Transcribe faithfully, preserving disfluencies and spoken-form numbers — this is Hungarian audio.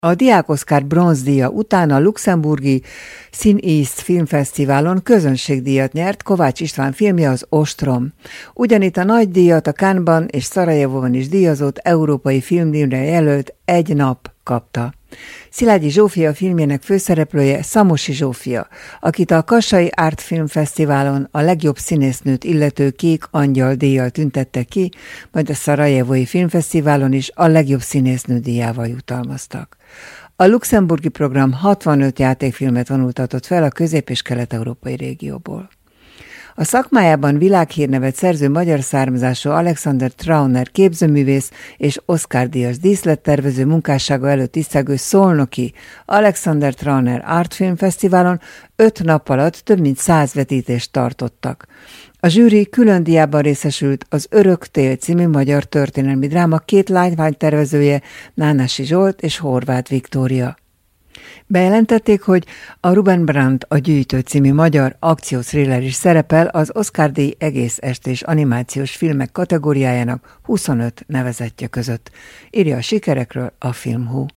A Diák Oszkár bronzdíja után a luxemburgi Cine East Filmfesztiválon közönségdíjat nyert Kovács István filmje, az Ostrom. Ugyanitt a nagy díjat a Cannes-ban és Szarajevóban is díjazott európai filmdíjra jelölt Egy nap kapta. Szilágyi Zsófia filmjének főszereplője Szamosi Zsófia, akit a Kassai Art Film Fesztiválon a legjobb színésznőt illető Kék Angyal díjjal tüntette ki, majd a Szarajevói Filmfesztiválon is a legjobb színésznő díjával jutalmaztak. A luxemburgi program hatvanöt játékfilmet vonultatott fel a közép- és kelet-európai régióból. A szakmájában világhírnevet szerző magyar származású Alexander Trauner képzőművész és Oscar-díjas díszlettervező munkássága előtt tisztelgő szolnoki Alexander Trauner Art Film Fesztiválon öt nap alatt több mint száz vetítést tartottak. A zsűri külön díjában részesült az Örök tél című magyar történelmi dráma két látványtervezője, Nánási Zsolt és Horváth Viktória. Bejelentették, hogy a Ruben Brandt a Gyűjtő című magyar akcióthriller is szerepel az Oscar-díj egész estés animációs filmek kategóriájának huszonöt nevezettje között. Írja a sikerekről a Filmhu.